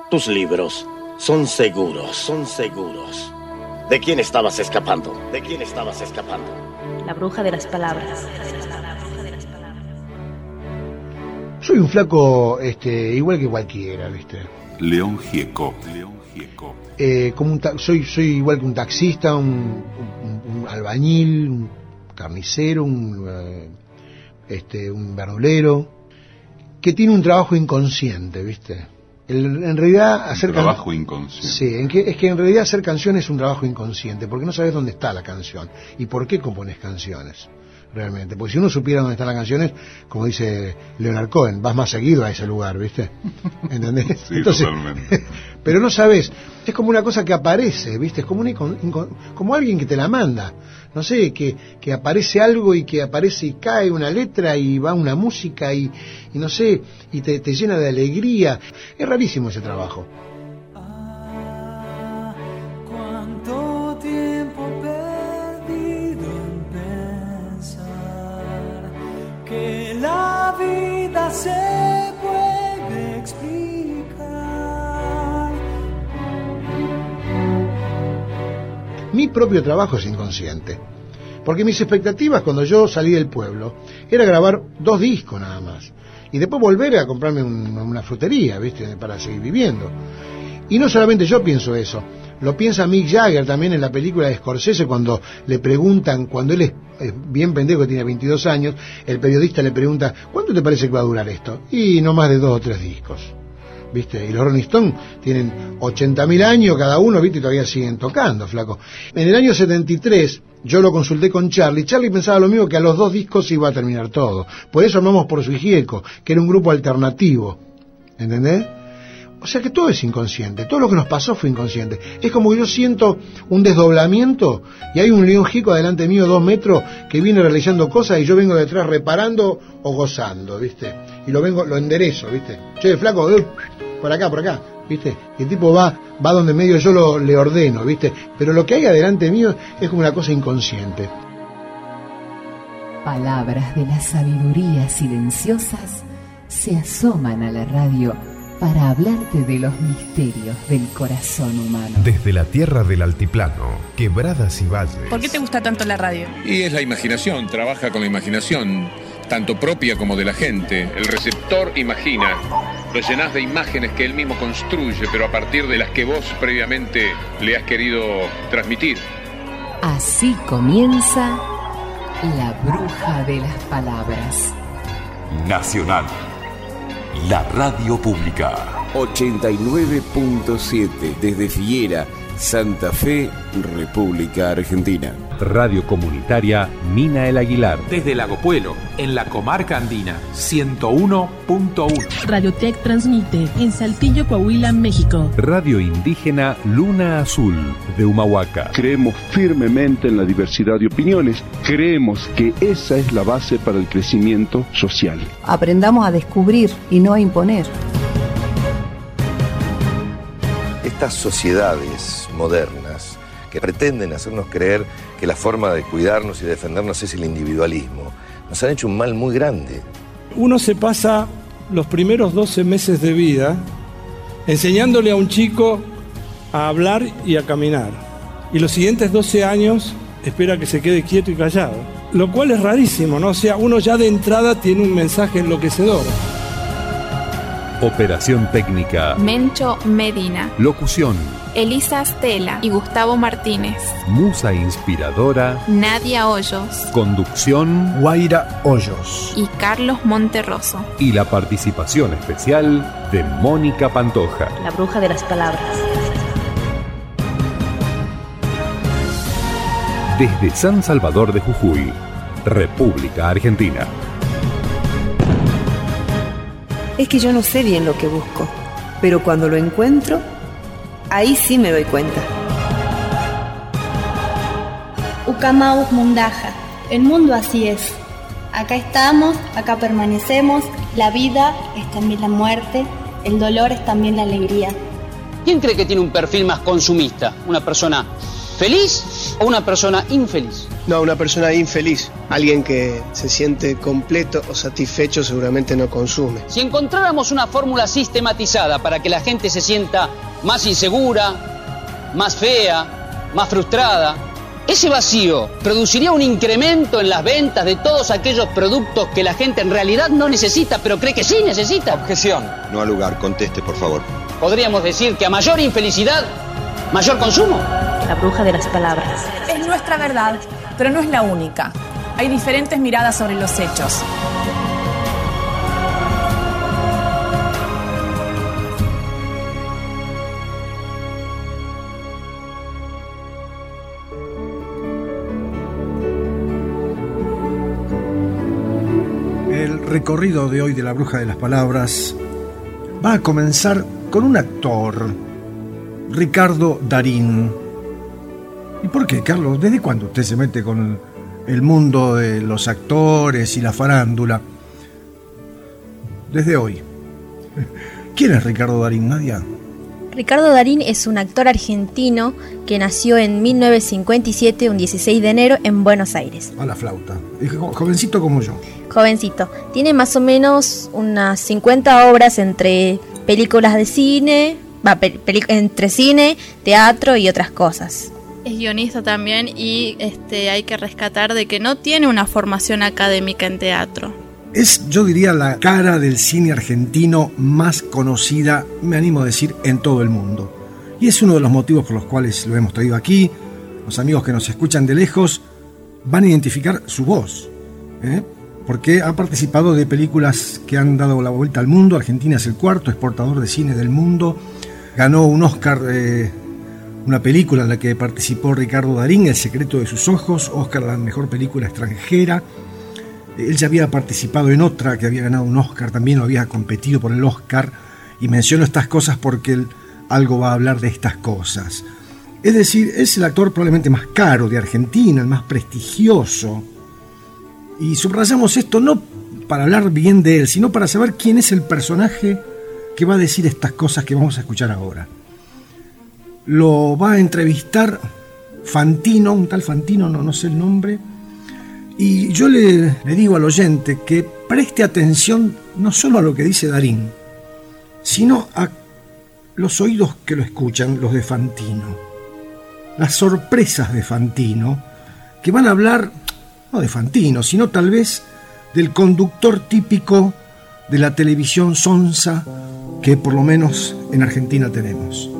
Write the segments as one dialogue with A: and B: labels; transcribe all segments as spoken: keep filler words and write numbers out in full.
A: Tus libros son seguros, son seguros. ¿De quién estabas escapando? ¿De quién estabas escapando?
B: La bruja de las palabras.
C: Soy un flaco este, igual que cualquiera, ¿viste?
D: León Gieco. León Gieco.
C: Eh, como un ta- soy, soy igual que un taxista, un, un, un albañil, un carnicero, un, eh, este, un verdulero, que tiene un trabajo inconsciente, ¿viste? El, en realidad hacer
D: un trabajo can... inconsciente.
C: Sí, en que, es que en realidad hacer canciones es un trabajo inconsciente, porque no sabes dónde está la canción y por qué compones canciones. Realmente, porque si uno supiera dónde están las canciones, como dice Leonard Cohen, vas más seguido a ese lugar, ¿viste? ¿Entendés?
D: Sí,
C: Entonces,
D: totalmente.
C: pero no sabes, es como una cosa que aparece, ¿viste? Es como, un incon, incon, como alguien que te la manda, no sé, que, que aparece algo y que aparece y cae una letra y va una música y, y no sé, y te, te llena de alegría. Es rarísimo ese trabajo.
E: La vida se puede explicar.
C: Mi propio trabajo es inconsciente, porque mis expectativas cuando yo salí del pueblo era grabar dos discos nada más y después volver a comprarme un, una frutería, ¿viste? Para seguir viviendo. Y no solamente yo pienso eso, lo piensa Mick Jagger también en la película de Scorsese cuando le preguntan, cuando él es, es bien pendejo, tiene veintidós años, el periodista le pregunta, ¿cuánto te parece que va a durar esto? Y no más de dos o tres discos, ¿viste? Y los Rolling Stones tienen ochenta mil años cada uno, ¿viste? Y todavía siguen tocando, flaco. En el año setenta y tres yo lo consulté con Charlie, Charlie pensaba lo mismo, que a los dos discos iba a terminar todo. Por eso armamos Por Sui Gieco, que era un grupo alternativo, ¿entendés? O sea que todo es inconsciente, todo lo que nos pasó fue inconsciente. Es como que yo siento un desdoblamiento y hay un León Gieco adelante mío dos metros que viene realizando cosas y yo vengo detrás reparando o gozando, ¿viste? Y lo vengo, lo enderezo, ¿viste? Che, flaco, uh, por acá, por acá, ¿viste? Y el tipo va, va donde medio yo lo, le ordeno, ¿viste? Pero lo que hay adelante mío es como una cosa inconsciente.
F: Palabras de la sabiduría silenciosas se asoman a la radio para hablarte de los misterios del corazón humano.
G: Desde la tierra del altiplano, quebradas y valles.
H: ¿Por qué te gusta tanto la radio?
I: Y es la imaginación, trabaja con la imaginación, tanto propia como de la gente. El receptor imagina, lo llenás de imágenes que él mismo construye, pero a partir de las que vos previamente le has querido transmitir.
F: Así comienza La Bruja de las Palabras.
D: Nacional. La radio pública.
J: ochenta y nueve punto siete desde Figuera, Santa Fe, República Argentina.
G: Radio comunitaria Mina El Aguilar.
K: Desde Lago Puelo, en la comarca andina, ciento uno punto uno.
L: Radiotech transmite en Saltillo, Coahuila, México.
G: Radio indígena Luna Azul de Humahuaca.
M: Creemos firmemente en la diversidad de opiniones. Creemos que esa es la base para el crecimiento social.
N: Aprendamos a descubrir y no a imponer.
O: Estas sociedades modernas que pretenden hacernos creer que la forma de cuidarnos y defendernos es el individualismo, nos han hecho un mal muy grande.
P: Uno se pasa los primeros doce meses de vida enseñándole a un chico a hablar y a caminar. Y los siguientes doce años espera que se quede quieto y callado. Lo cual es rarísimo, ¿no? O sea, uno ya de entrada tiene un mensaje enloquecedor.
G: Operación técnica
H: Mencho Medina.
G: Locución
H: Elisa Stella y Gustavo Martínez.
G: Musa inspiradora
H: Nadia Hoyos.
G: Conducción
Q: Guaira Hoyos
H: y Carlos Monterroso.
G: Y la participación especial de Mónica Pantoja.
B: La bruja de las palabras.
G: Desde San Salvador de Jujuy, República Argentina.
N: Es que yo no sé bien lo que busco, pero cuando lo encuentro, ahí sí me doy cuenta.
R: Ucamaus Mundaja, el mundo así es. Acá estamos, acá permanecemos, la vida es también la muerte, el dolor es también la alegría.
S: ¿Quién cree que tiene un perfil más consumista? ¿Una persona feliz o una persona infeliz?
Q: No, una persona infeliz. Alguien que se siente completo o satisfecho seguramente no consume.
S: Si encontráramos una fórmula sistematizada para que la gente se sienta más insegura, más fea, más frustrada, ese vacío produciría un incremento en las ventas de todos aquellos productos que la gente en realidad no necesita, pero cree que sí necesita.
T: Objeción. No al lugar, conteste, por favor.
S: Podríamos decir que a mayor infelicidad, mayor consumo.
B: La bruja de las palabras.
U: Es nuestra verdad, pero no es la única. Hay diferentes miradas sobre los hechos.
V: El recorrido de hoy de La Bruja de las Palabras va a comenzar con un actor, Ricardo Darín. ¿Y por qué, Carlos? ¿Desde cuándo usted se mete con el mundo de los actores y la farándula? Desde hoy. ¿Quién es Ricardo Darín, Nadia?
W: Ricardo Darín es un actor argentino que nació en mil novecientos cincuenta y siete, un dieciséis de enero, en Buenos Aires.
V: A la flauta. Jovencito como yo.
W: Jovencito. Tiene más o menos unas cincuenta obras entre películas de cine, va, peli- entre cine, teatro y otras cosas.
H: Es guionista también y este, hay que rescatar de que no tiene una formación académica en teatro.
V: Es, yo diría, la cara del cine argentino más conocida, me animo a decir, en todo el mundo. Y es uno de los motivos por los cuales lo hemos traído aquí. Los amigos que nos escuchan de lejos van a identificar su voz, ¿eh? porque ha participado de películas que han dado la vuelta al mundo. Argentina es el cuarto exportador de cine del mundo. Ganó un Oscar, eh, una película en la que participó Ricardo Darín, El secreto de sus ojos, Oscar a la mejor película extranjera. Él ya había participado en otra que había ganado un Oscar, también lo había competido por el Oscar, y menciono estas cosas porque él algo va a hablar de estas cosas. Es decir, es el actor probablemente más caro de Argentina, el más prestigioso. Y subrayamos esto no para hablar bien de él, sino para saber quién es el personaje que va a decir estas cosas que vamos a escuchar ahora. Lo va a entrevistar Fantino, un tal Fantino, no, no sé el nombre. Y yo le, le digo al oyente que preste atención no solo a lo que dice Darín, sino a los oídos que lo escuchan, los de Fantino. Las sorpresas de Fantino, que van a hablar, no de Fantino, sino tal vez del conductor típico de la televisión sonsa que por lo menos en Argentina tenemos.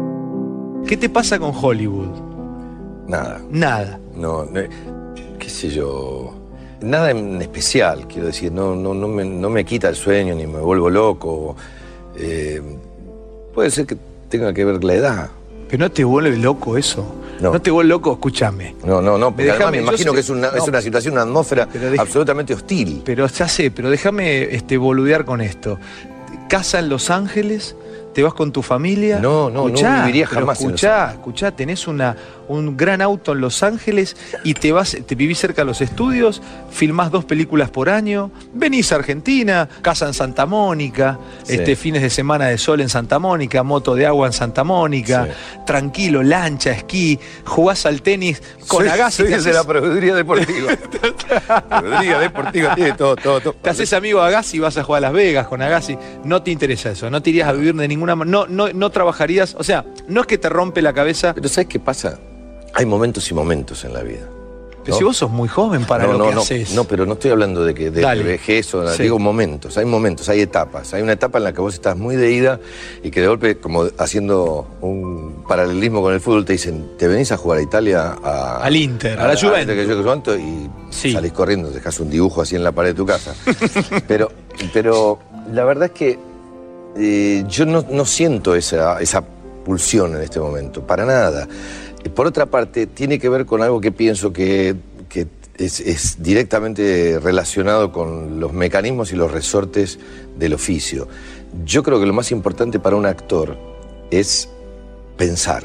X: ¿Qué te pasa con Hollywood?
O: Nada.
X: Nada.
O: No, no, qué sé yo, nada en especial, quiero decir, no, no, no, me, no me quita el sueño ni me vuelvo loco. Eh, puede ser que tenga que ver la edad.
X: Pero no te vuelve loco eso.
O: No,
X: no te vuelve loco, escúchame.
O: No, no, no, porque
X: Déjame,
O: además me imagino
X: sé,
O: que es una, no, es una situación, una atmósfera deja, absolutamente hostil.
X: Pero ya sé, pero déjame este, boludear con esto. Casa en Los Ángeles, te vas con tu familia.
O: No, no, escuchá, no viviría jamás.
X: Escuchá, escuchá, tenés una, un gran auto en Los Ángeles y te vas, te vivís cerca de los estudios, filmás dos películas por año, venís a Argentina, casa en Santa Mónica, sí. este fines de semana de sol en Santa Mónica, moto de agua en Santa Mónica, sí. tranquilo, lancha, esquí, jugás al tenis con
O: soy,
X: Agassi.
O: Soy de la Proveeduría Deportiva. Proveeduría Deportiva tiene todo, todo, todo.
X: Te haces amigo de Agassi y vas a jugar a Las Vegas con Agassi. No te interesa eso, no te irías a vivir de ninguna manera, no, no, no trabajarías, o sea, no es que te rompe la cabeza.
O: Pero ¿sabes qué pasa? Hay momentos y momentos en la vida.
X: Pero ¿no? Si vos sos muy joven para
O: no,
X: lo
O: no,
X: que
O: no,
X: haces.
O: No, pero no estoy hablando de que de
X: Dale.
O: vejez o
X: sí.
O: digo momentos, hay momentos, hay etapas. Hay una etapa en la que vos estás muy de ida y que de golpe, como haciendo un paralelismo con el fútbol, te dicen, te venís a jugar a Italia, a,
X: al Inter, a,
O: a
X: la Juventus.
O: Que yo, Juventus y sí. salís corriendo, dejás un dibujo así en la pared de tu casa. pero, pero la verdad es que eh, yo no, no siento esa, esa pulsión en este momento, para nada. Por otra parte, tiene que ver con algo que pienso que, que es, es directamente relacionado con los mecanismos y los resortes del oficio. Yo creo que lo más importante para un actor es pensar.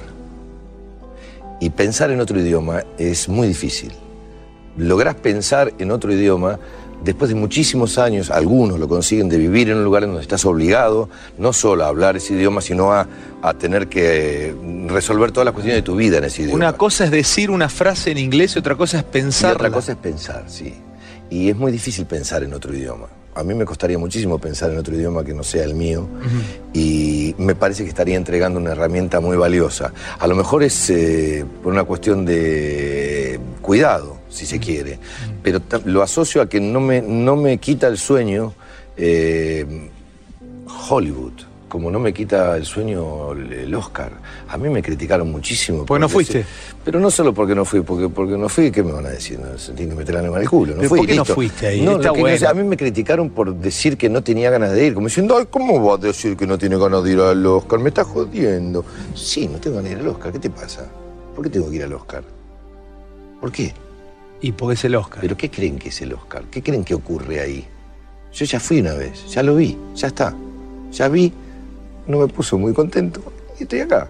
O: Y pensar en otro idioma es muy difícil. Lográs pensar en otro idioma después de muchísimos años, algunos lo consiguen, de vivir en un lugar en donde estás obligado, no solo a hablar ese idioma, sino a, a tener que resolver todas las cuestiones de tu vida en ese idioma.
X: Una cosa es decir una frase en inglés y otra cosa es pensar.
O: Y otra cosa es pensar, sí. Y es muy difícil pensar en otro idioma. A mí me costaría muchísimo pensar en otro idioma que no sea el mío. Uh-huh. Y me parece que estaría entregando una herramienta muy valiosa. A lo mejor es eh, por una cuestión de cuidado, si se quiere. Uh-huh. Pero lo asocio a que no me, no me quita el sueño eh, Hollywood, como no me quita el sueño el Oscar. A mí me criticaron muchísimo.
X: Pues no fuiste.
O: Se, pero no solo porque no fui, porque, porque no fui, ¿qué me van a decir? No, se tiene que meter la lengua en el culo. No
X: ¿Pero
O: fui,
X: ¿por qué
O: listo.
X: no fuiste ahí?
O: No,
X: Está
O: lo que
X: bueno.
O: no sé, a mí me criticaron por decir que no tenía ganas de ir. Como diciendo, ay, ¿cómo vas a decir que no tiene ganas de ir al Oscar? Me estás jodiendo. Sí, no tengo ganas de ir al Oscar. ¿Qué te pasa? ¿Por qué tengo que ir al Oscar? ¿Por qué?
X: ¿Y por qué es el Oscar?
O: ¿Pero qué creen que es el Oscar? ¿Qué creen que ocurre ahí? Yo ya fui una vez, ya lo vi, ya está. Ya vi, no me puso muy contento y estoy acá.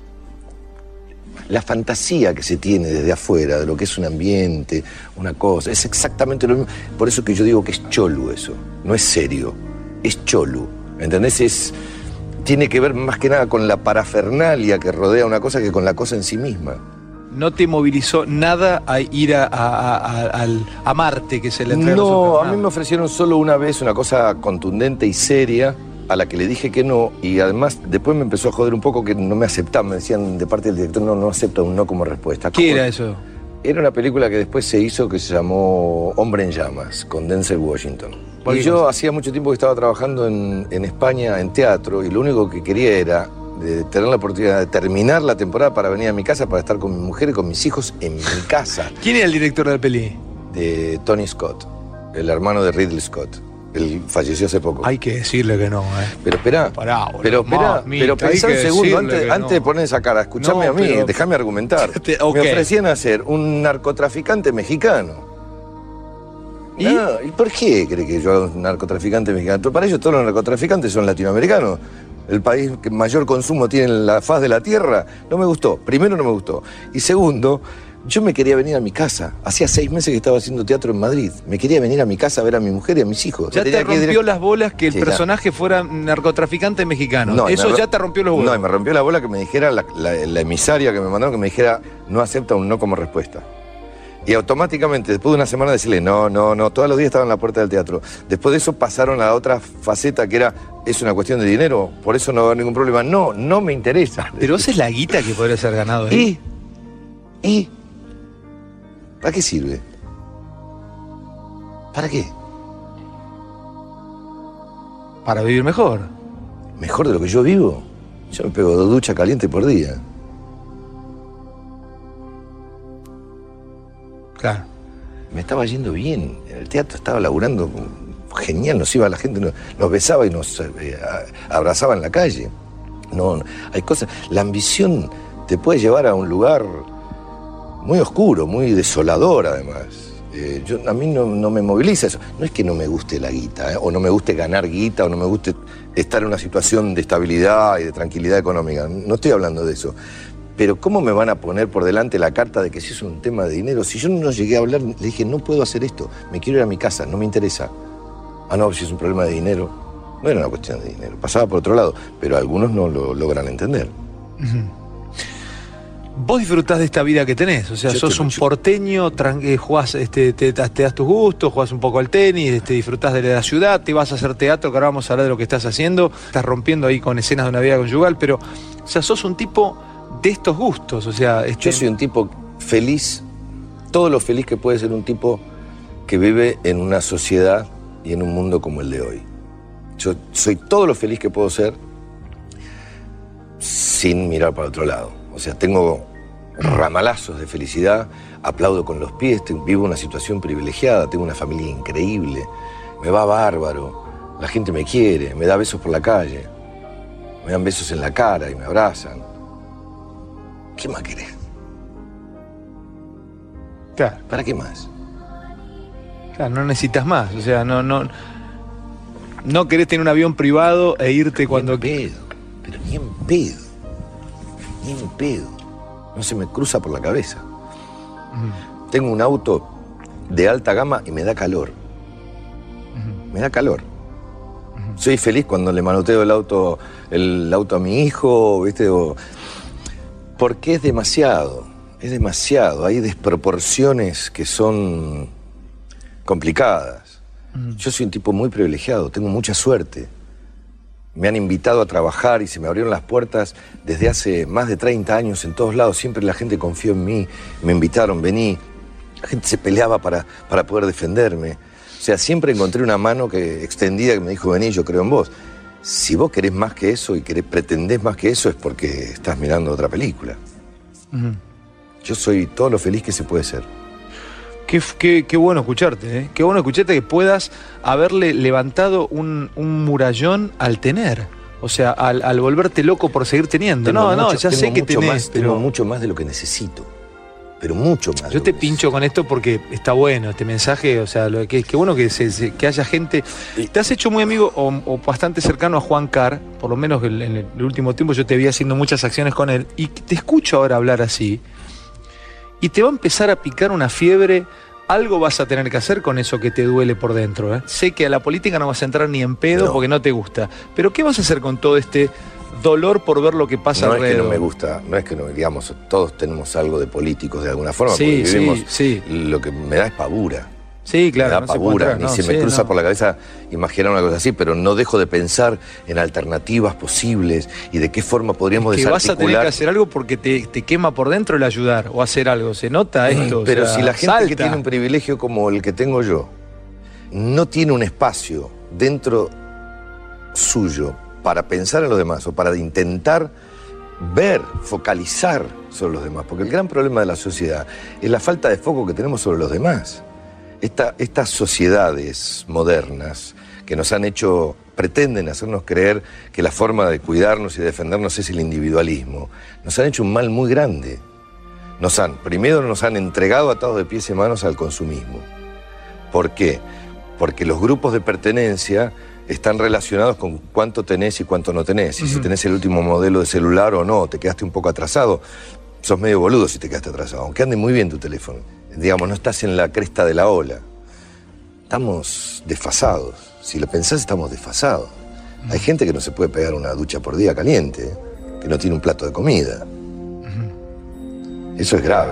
O: La fantasía que se tiene desde afuera de lo que es un ambiente, una cosa, es exactamente lo mismo. Por eso que yo digo que es cholu eso, no es serio, es cholu. ¿Entendés? Es, tiene que ver más que nada con la parafernalia que rodea una cosa que con la cosa en sí misma.
X: ¿No te movilizó nada a ir a, a, a, a, a Marte, que se le entrega?
O: No, a mí me ofrecieron solo una vez una cosa contundente y seria, a la que le dije que no, y además después me empezó a joder un poco que no me aceptaban, me decían de parte del director, no, no acepta un no como respuesta.
X: ¿Qué era eso?
O: Era una película que después se hizo que se llamó Hombre en Llamas, con Denzel Washington. Y yo cosa? hacía mucho tiempo que estaba trabajando en, en España en teatro, y lo único que quería era de tener la oportunidad de terminar la temporada para venir a mi casa, para estar con mi mujer y con mis hijos en mi casa.
X: ¿Quién era el director de la peli?
O: De Tony Scott, el hermano de Ridley Scott. Él falleció hace poco.
X: Hay que decirle que no, ¿eh?
O: Pero espera,
X: Pará,
O: pero espera, pero pensá un segundo, antes, antes no. de poner esa cara, escuchame no, a mí, pero... déjame argumentar. Te, okay. Me ofrecían hacer un narcotraficante mexicano. ¿Y? No, ¿y por qué cree que yo hago un narcotraficante mexicano? Para ellos todos los narcotraficantes son latinoamericanos. El país que mayor consumo tiene en la faz de la tierra. No me gustó. Primero, no me gustó. Y segundo, yo me quería venir a mi casa. Hacía seis meses que estaba haciendo teatro en Madrid. Me quería venir a mi casa a ver a mi mujer y a mis hijos.
X: Ya te rompió direct... las bolas que el sí, personaje ya. fuera narcotraficante mexicano. No, Eso ya te rompió los bolas.
O: No, y me rompió la bola que me dijera, la, la, la emisaria que me mandaron, que me dijera, no acepta un no como respuesta. Y automáticamente, después de una semana, decirle, no, no, no, todos los días estaba en la puerta del teatro. Después de eso pasaron a la otra faceta que era, es una cuestión de dinero, por eso no va a haber ningún problema. No, no me interesa.
X: Pero esa es la guita que podría ser ganado ahí.
O: ¿Y? ¿Y? ¿Para qué sirve? ¿Para qué?
X: Para vivir mejor.
O: ¿Mejor de lo que yo vivo? Yo me pego dos duchas calientes por día.
X: Claro.
O: Me estaba yendo bien. En el teatro estaba laburando genial. Nos iba la gente, nos, nos besaba y nos eh, abrazaba en la calle. No, no, hay cosas. La ambición te puede llevar a un lugar muy oscuro, muy desolador además. Eh, yo, a mí no, no me moviliza eso. No es que no me guste la guita, eh, o no me guste ganar guita, o no me guste estar en una situación de estabilidad y de tranquilidad económica. No estoy hablando de eso. Pero ¿cómo me van a poner por delante la carta de que si es un tema de dinero? Si yo no llegué a hablar, le dije, no puedo hacer esto, me quiero ir a mi casa, no me interesa. Ah, no, si es un problema de dinero. No era una cuestión de dinero, pasaba por otro lado, pero algunos no lo logran entender.
X: Uh-huh. Vos disfrutás de esta vida que tenés, o sea, yo sos un mucho. porteño, eh, jugás, este, te, te das tus gustos, jugás un poco al tenis, este, disfrutás de la ciudad, te vas a hacer teatro, que ahora vamos a hablar de lo que estás haciendo, estás rompiendo ahí con escenas de una vida conyugal, pero, o sea, sos un tipo de estos gustos, o sea... Este...
O: Yo soy un tipo feliz, todo lo feliz que puede ser un tipo que vive en una sociedad y en un mundo como el de hoy. Yo soy todo lo feliz que puedo ser sin mirar para otro lado. O sea, tengo ramalazos de felicidad, aplaudo con los pies, vivo una situación privilegiada, tengo una familia increíble, me va bárbaro, la gente me quiere, me da besos por la calle, me dan besos en la cara y me abrazan. ¿Qué más querés?
X: Claro.
O: ¿Para qué más?
X: Claro, no necesitas más, o sea, no, no, no querés tener un avión privado e irte cuando...
O: Ni en pedo, pero ni en pedo. Ni en pedo. No se me cruza por la cabeza. Mm. Tengo un auto de alta gama y me da calor. me da calor. Soy feliz cuando le manoteo el auto, el auto a mi hijo, ¿viste? O, porque es demasiado, es demasiado. Hay desproporciones que son complicadas. Mm. Yo soy un tipo muy privilegiado, tengo mucha suerte. Me han invitado a trabajar y se me abrieron las puertas desde hace más de treinta años en todos lados. Siempre la gente confió en mí, me invitaron, vení. La gente se peleaba para, para poder defenderme. O sea, siempre encontré una mano que extendida que me dijo, vení, yo creo en vos. Si vos querés más que eso y querés, pretendés más que eso es porque estás mirando otra película. Uh-huh. Yo soy todo lo feliz que se puede ser.
X: Qué, qué, qué bueno escucharte, ¿eh? Qué bueno escucharte que puedas haberle levantado un, un murallón al tener. O sea, al, al volverte loco por seguir teniendo.
O: Tengo
X: no,
O: mucho,
X: no, ya sé que tenés,
O: más,
X: pero...
O: Tengo mucho más de lo que necesito. Pero mucho más.
X: Yo te pincho con esto porque está bueno este mensaje, o sea, lo que es que bueno que, se, se, que haya gente. Te has hecho muy amigo o, o bastante cercano a Juan Carr, por lo menos en el, el último tiempo yo te vi haciendo muchas acciones con él, y te escucho ahora hablar así, y te va a empezar a picar una fiebre. Algo vas a tener que hacer con eso que te duele por dentro, ¿eh? Sé que a la política no vas a entrar ni en pedo no. porque no te gusta, pero ¿qué vas a hacer con todo este dolor por ver lo que pasa
O: no
X: alrededor?
O: No es que no me gusta, no es que no, digamos, todos tenemos algo de políticos de alguna forma,
X: sí,
O: porque vivimos,
X: sí, sí.
O: Lo que me da es pavura.
X: Sí, claro.
O: Me da
X: no
O: pavura,
X: se
O: ni
X: no,
O: se me
X: sí,
O: cruza
X: no.
O: por la cabeza imaginar una cosa así, pero no dejo de pensar en alternativas posibles y de qué forma podríamos
X: es que
O: desarticular.
X: Vas a tener que hacer algo porque te, te quema por dentro el ayudar o hacer algo. ¿Se nota esto?
O: Pero
X: o sea,
O: si la gente
X: salta.
O: que tiene un privilegio como el que tengo yo no tiene un espacio dentro suyo para pensar en los demás o para intentar ver, focalizar sobre los demás, porque el gran problema de la sociedad es la falta de foco que tenemos sobre los demás. Esta, estas sociedades modernas que nos han hecho, pretenden hacernos creer que la forma de cuidarnos y defendernos es el individualismo, nos han hecho un mal muy grande. Nos han, primero nos han entregado atados de pies y manos al consumismo. ¿Por qué? Porque los grupos de pertenencia están relacionados con cuánto tenés y cuánto no tenés. Y uh-huh. si tenés el último modelo de celular o no, te quedaste un poco atrasado, sos medio boludo si te quedaste atrasado, aunque ande muy bien tu teléfono. Digamos, no estás en la cresta de la ola. Estamos desfasados. Si lo pensás, estamos desfasados. Uh-huh. Hay gente que no se puede pegar una ducha por día caliente, ¿eh? que no tiene un plato de comida. Uh-huh. Eso es grave.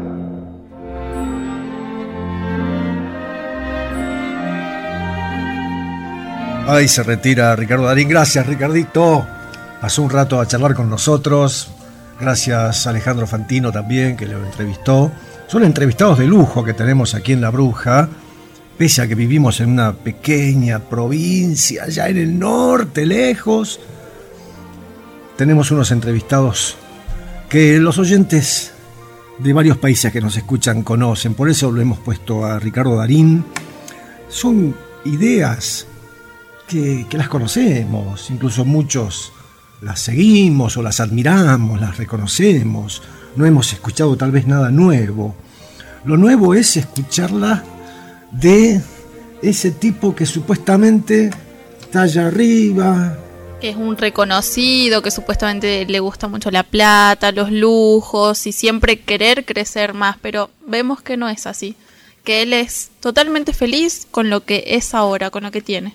V: Ahí se retira Ricardo Darín. Gracias, Ricardito. Pasó un rato a charlar con nosotros. Gracias a Alejandro Fantino también, que lo entrevistó. Son entrevistados de lujo que tenemos aquí en La Bruja, pese a que vivimos en una pequeña provincia, allá en el norte, lejos. Tenemos unos entrevistados que los oyentes de varios países que nos escuchan conocen. Por eso lo hemos puesto a Ricardo Darín. Son ideas Que, que las conocemos, incluso muchos las seguimos o las admiramos, las reconocemos, no hemos escuchado tal vez nada nuevo. Lo nuevo es escucharla de ese tipo que supuestamente está allá arriba.
H: Que es un reconocido, que supuestamente le gusta mucho la plata, los lujos y siempre querer crecer más, pero vemos que no es así, que él es totalmente feliz con lo que es ahora, con lo que tiene.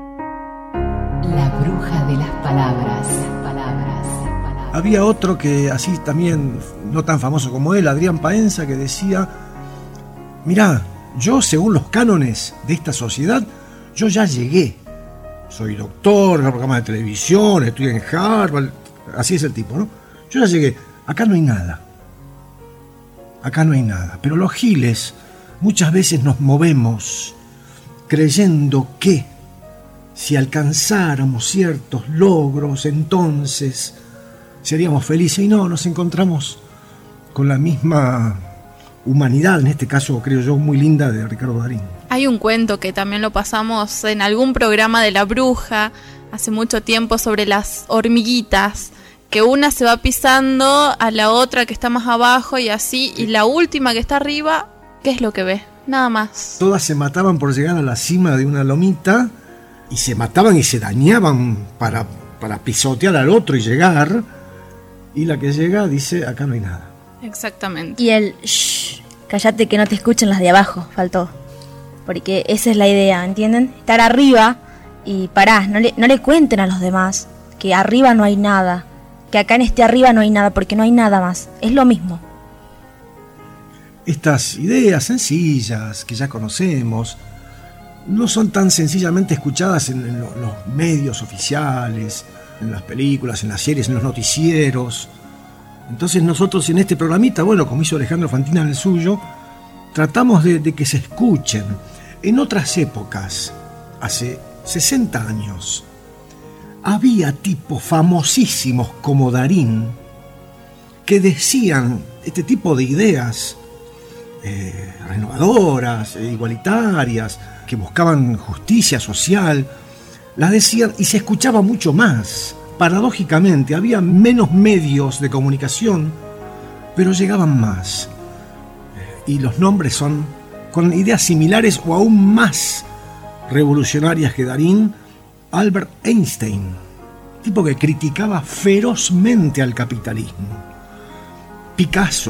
F: La bruja de las palabras. palabras, palabras.
V: Había otro que así también, no tan famoso como él, Adrián Paenza, que decía, mirá, yo según los cánones de esta sociedad, yo ya llegué. Soy doctor, en un programa de televisión, estoy en Harvard, así es el tipo, ¿no? Yo ya llegué, acá no hay nada. Acá no hay nada. Pero los giles muchas veces nos movemos creyendo que si alcanzáramos ciertos logros, entonces seríamos felices. Y no, nos encontramos con la misma humanidad, en este caso, creo yo, muy linda, de Ricardo Darín.
H: Hay un cuento que también lo pasamos en algún programa de La Bruja hace mucho tiempo sobre las hormiguitas, que una se va pisando a la otra que está más abajo y así, y la última que está arriba, ¿qué es lo que ve? Nada más.
V: Todas se mataban por llegar a la cima de una lomita, y se mataban y se dañaban para, para pisotear al otro y llegar, y la que llega dice, acá no hay nada.
H: Exactamente.
W: Y el shh, cállate que no te escuchen las de abajo, faltó. porque esa es la idea, ¿entienden? Estar arriba y pará, no le, no le cuenten a los demás que arriba no hay nada, que acá en este arriba no hay nada, porque no hay nada más, es lo mismo.
V: Estas ideas sencillas que ya conocemos no son tan sencillamente escuchadas en, en los medios oficiales, en las películas, en las series, en los noticieros. Entonces nosotros en este programita, bueno, como hizo Alejandro Fantina en el suyo, tratamos de, de que se escuchen. En otras épocas, hace sesenta años, había tipos famosísimos como Darín que decían este tipo de ideas eh, renovadoras, eh, igualitarias, que buscaban justicia social, las decían y se escuchaba mucho más. Paradójicamente, había menos medios de comunicación, pero llegaban más. Y los nombres son con ideas similares o aún más revolucionarias que Darín. Albert Einstein, tipo que criticaba ferozmente al capitalismo. Picasso,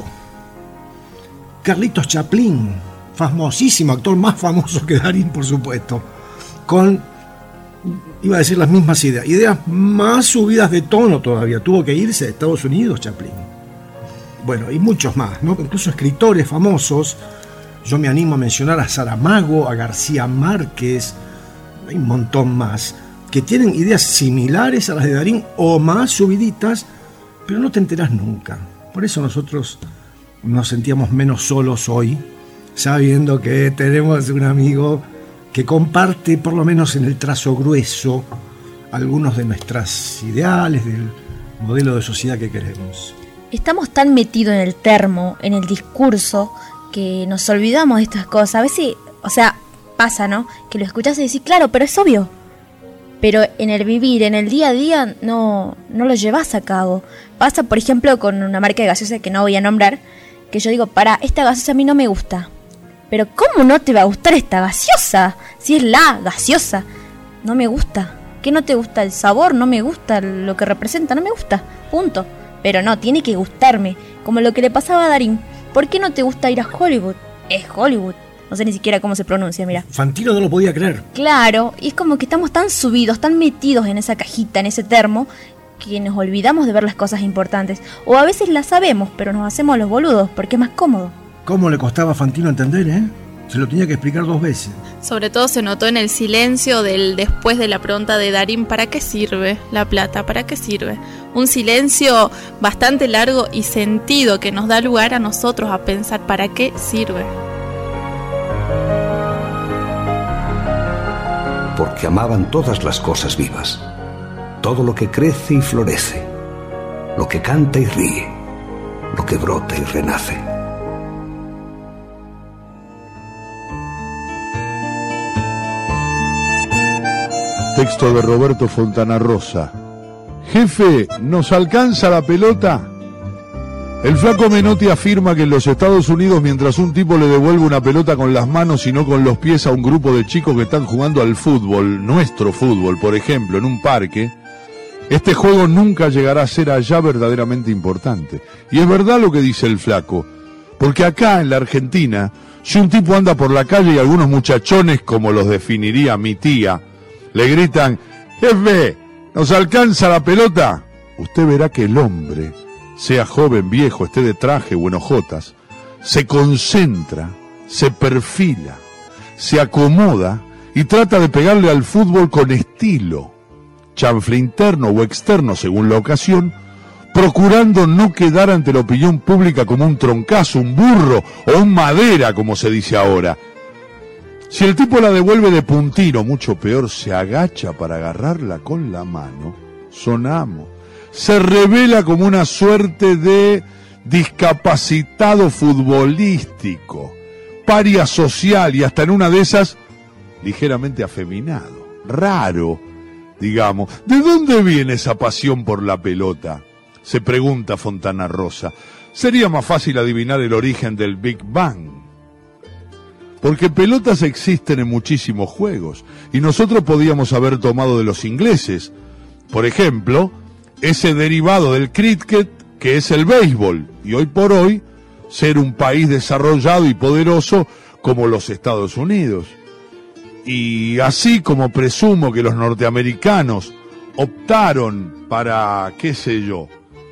V: Carlitos Chaplin, famosísimo actor, más famoso que Darín, por supuesto, con, iba a decir las mismas ideas, ideas más subidas de tono todavía. Tuvo que irse a Estados Unidos Chaplin. Bueno, y muchos más, ¿no? Incluso escritores famosos. Yo me animo a mencionar a Saramago, a García Márquez, hay un montón más, que tienen ideas similares a las de Darín o más subiditas, pero no te enterás nunca. Por eso nosotros nos sentíamos menos solos hoy, sabiendo que tenemos un amigo que comparte, por lo menos en el trazo grueso, algunos de nuestros ideales, del modelo de sociedad que queremos.
W: Estamos tan metidos en el termo, en el discurso, que nos olvidamos de estas cosas. A veces, o sea, pasa, ¿no? Que lo escuchás y decís, claro, pero es obvio. Pero en el vivir, en el día a día, no, no lo llevas a cabo. Pasa, por ejemplo, con una marca de gaseosa que no voy a nombrar, que yo digo, para, esta gaseosa a mí no me gusta. Pero ¿cómo no te va a gustar esta gaseosa? Si es la gaseosa. No me gusta. ¿Qué no te gusta? El sabor, no me gusta lo que representa, no me gusta. Punto. Pero no, tiene que gustarme. Como lo que le pasaba a Darín. ¿Por qué no te gusta ir a Hollywood? Es Hollywood. No sé ni siquiera cómo se pronuncia, mira.
V: Fantino no lo podía creer.
W: Claro, y es como que estamos tan subidos, tan metidos en esa cajita, en ese termo, que nos olvidamos de ver las cosas importantes. O a veces las sabemos, pero nos hacemos los boludos, porque es más cómodo.
V: ¿Cómo le costaba a Fantino entender, eh? Se lo tenía que explicar dos veces.
H: Sobre todo se notó en el silencio del después de la pregunta de Darín, ¿para qué sirve la plata? ¿Para qué sirve? Un silencio bastante largo y sentido que nos da lugar a nosotros a pensar ¿para qué sirve?
A: Porque amaban todas las cosas vivas, todo lo que crece y florece, lo que canta y ríe, lo que brota y renace.
C: Texto de Roberto Fontana Rosa. Jefe, ¿nos alcanza la pelota? El flaco Menotti afirma que en los Estados Unidos, mientras un tipo le devuelve una pelota con las manos y no con los pies a un grupo de chicos que están jugando al fútbol, nuestro fútbol, por ejemplo, en un parque, este juego nunca llegará a ser allá verdaderamente importante. Y es verdad lo que dice el flaco, porque acá en la Argentina, si un tipo anda por la calle y algunos muchachones, como los definiría mi tía, le gritan, jefe, ¿nos alcanza la pelota? Usted verá que el hombre, sea joven, viejo, esté de traje o en hojotas, se concentra, se perfila, se acomoda y trata de pegarle al fútbol con estilo, chanfle interno o externo según la ocasión, procurando no quedar ante la opinión pública como un troncazo, un burro o un madera, como se dice ahora. Si el tipo la devuelve de puntino, mucho peor, se agacha para agarrarla con la mano, sonamos. Se revela como una suerte de discapacitado futbolístico, paria social y hasta en una de esas, ligeramente afeminado, raro, digamos. ¿De dónde viene esa pasión por la pelota?, se pregunta Fontana Rosa. Sería más fácil adivinar el origen del Big Bang. Porque pelotas existen en muchísimos juegos, y nosotros podíamos haber tomado de los ingleses, por ejemplo, ese derivado del cricket que es el béisbol, y hoy por hoy ser un país desarrollado y poderoso como los Estados Unidos. y así como presumo que los norteamericanos optaron para, qué sé yo,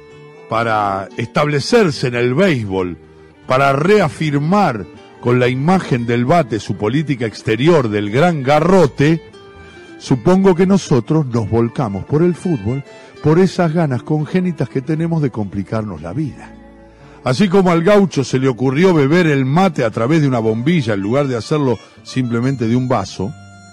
C: para establecerse en el béisbol, para reafirmar con la imagen del bate su política exterior del gran garrote, supongo que nosotros nos volcamos por el fútbol por esas ganas congénitas que tenemos de complicarnos la vida. Así como al gaucho se le ocurrió beber el mate a través de una bombilla en lugar de hacerlo simplemente de un vaso,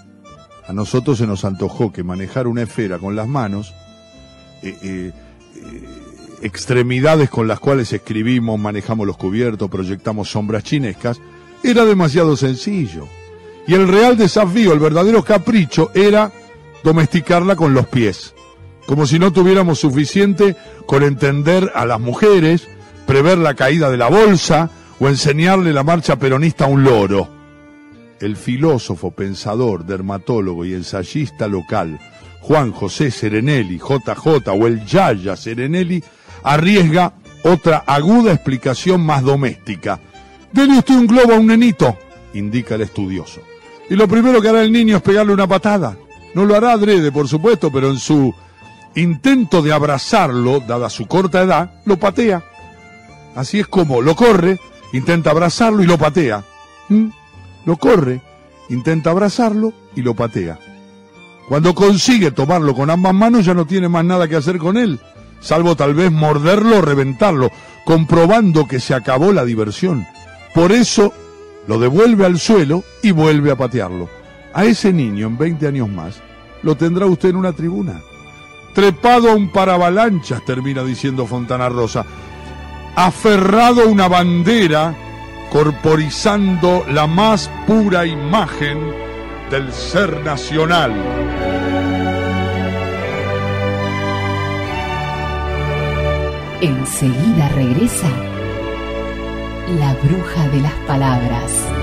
C: a nosotros se nos antojó que manejar una esfera con las manos, eh, eh, eh, extremidades con las cuales escribimos, manejamos los cubiertos, proyectamos sombras chinescas, era demasiado sencillo. Y el real desafío, el verdadero capricho, era domesticarla con los pies. Como si no tuviéramos suficiente con entender a las mujeres, prever la caída de la bolsa o enseñarle la marcha peronista a un loro. El filósofo, pensador, dermatólogo y ensayista local, Juan José Serenelli, J J o el Yaya Serenelli, arriesga otra aguda explicación más doméstica. Dele usted un globo a un nenito, indica el estudioso. Y lo primero que hará el niño es pegarle una patada. No lo hará adrede, por supuesto, pero en su intento de abrazarlo, dada su corta edad, lo patea. Así es como lo corre, intenta abrazarlo y lo patea. ¿Mm? Lo corre, intenta abrazarlo y lo patea. Cuando consigue tomarlo con ambas manos ya no tiene más nada que hacer con él, salvo tal vez morderlo o reventarlo, comprobando que se acabó la diversión. Por eso lo devuelve al suelo y vuelve a patearlo. A ese niño en veinte años más lo tendrá usted en una tribuna, trepado a un paravalanchas, termina diciendo Fontana Rosa, aferrado a una bandera, corporizando la más pura imagen del ser nacional.
F: Enseguida regresa La Bruja de las Palabras.